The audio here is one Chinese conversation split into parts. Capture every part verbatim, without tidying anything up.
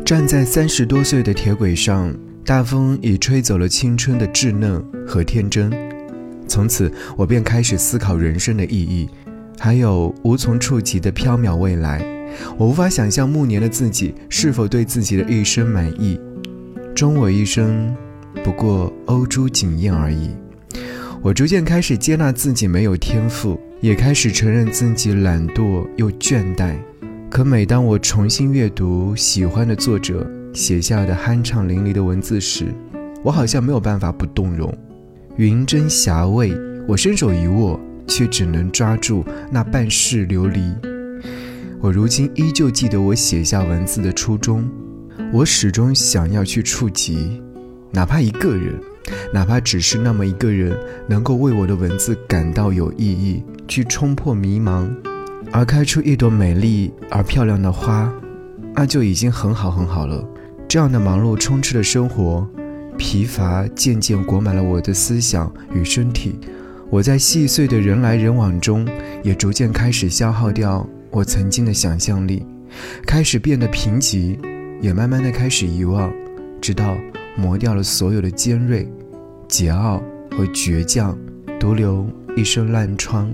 站在三十多岁的铁轨上，大风已吹走了青春的稚嫩和天真。从此我便开始思考人生的意义，还有无从触及的缥缈未来。我无法想象暮年的自己是否对自己的一生满意，终我一生不过瓯珠锦砚而已。我逐渐开始接纳自己没有天赋，也开始承认自己懒惰又倦怠。可每当我重新阅读喜欢的作者写下的酣畅淋漓的文字时，我好像没有办法不动容。云蒸霞蔚，我伸手一握，却只能抓住那半世流离。我如今依旧记得我写下文字的初衷，我始终想要去触及，哪怕一个人，哪怕只是那么一个人，能够为我的文字感到有意义，去冲破迷茫，而开出一朵美丽而漂亮的花，那就已经很好很好了。这样的忙碌充斥的生活，疲乏渐渐裹满了我的思想与身体。我在细碎的人来人往中，也逐渐开始消耗掉我曾经的想象力，开始变得贫瘠，也慢慢的开始遗忘，直到磨掉了所有的尖锐、桀骜和倔强，独留一身烂疮。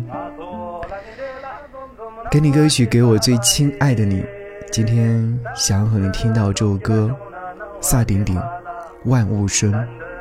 给你歌曲，给我最亲爱的你。今天想要和你听到这首歌，萨顶顶，万物生。